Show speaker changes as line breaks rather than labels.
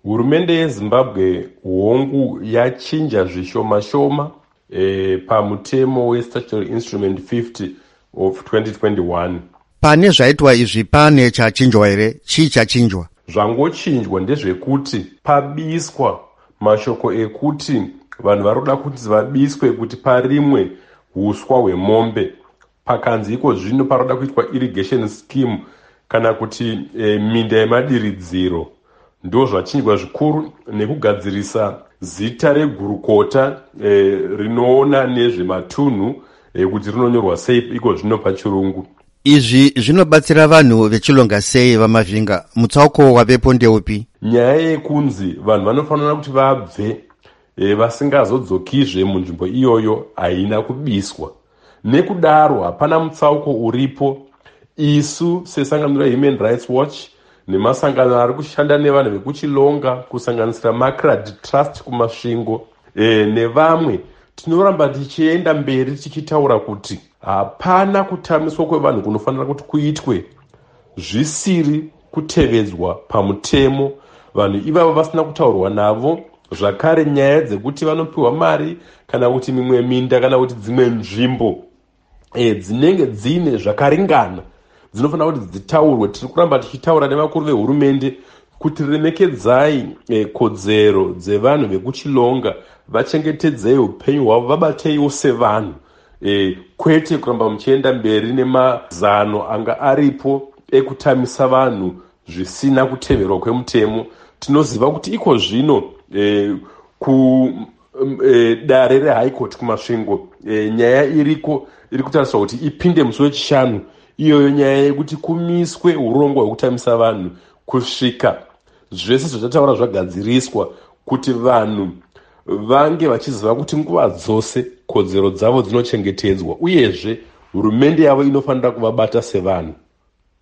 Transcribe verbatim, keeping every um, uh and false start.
Hurumende yeZimbabwe hongu yachinja zvishoma shoma e, pamutemo we-Statutory Instrument fifty of twenty twenty-one.
Pane zvaitwa izvi pane chachinjwa here? Chii chachinjwa?
Zvangochinjwa ndezvekuti pabiswa mashoko ekuti vanhu varoda kuti vabiswe kuti parimwe huswa hwemombe. Pakanzi iko zvino paroda kuitwa irrigation scheme kana kuti e, minda yemadiridziro. Ndo zvachinjwa zvikuru nekugadzirisa zita regurukota e, rinoona nezvematunhu e, kuti rinonyorwa sei iko zvino pachirungu.
Izvi zvinobatsira vanhu vechilonga sei vamavhinga? Mutsauko wavepo ndeupi?
Nyaya yekunzi vanhu vanofanira kuti vabve e, vasingazodzokizve munzvimbo iyoyo haina kubiswa. Nekudaro hapana mutsauko uripo. Isu sesangano reHuman Rights Watch nemasangano ari kushanda nevanhu vekuchilonga kusanganisira Makrad Trust kumasvingo e, nevamwe tinoramba tichienda mberi tichitaura kuti hapana kutamiswa kwevanhu kunofanira kuti kuitwe zvisiri kutevedzwa pamutemo. Vanhu ivavo vasina kutaurwa navo, zvakare nyaya dzekuti vanopiwa mari kana kuti mimwe minda kana kuti dzimwe nzvimbo e, dzinenge dzine zvakaringana dzinofanira kuti dzitaurwe. Tiri kuramba tichitaura nevakuru vehurumende kuti remekedzai e, kodzero dzevanhu vekuchilonga, vachengetedzei upenyu hwavo, vabateiwo sevanhu e, kwete kuramba muchienda mberi nemazano anga aripo ekutamisa vanhu zvisina kuteverwa kwemutemo. Tinoziva kuti iko zvino e, ku e, dare reHigh Court kumasvingo e, nyaya iriko iri kutariswa kuti ipinde musi wechishanu, iyoyo nyaya yekuti kumiswe urongwa hwekutamisa vanhu kusvika zvese zvataura zvagadziriswa, kuti vanhu vange vachiziva kuti nguva dzose kodzero dzavo dzinochengetedzwa, uyezve hurumende yavo inofanira kuvabata sevanhu.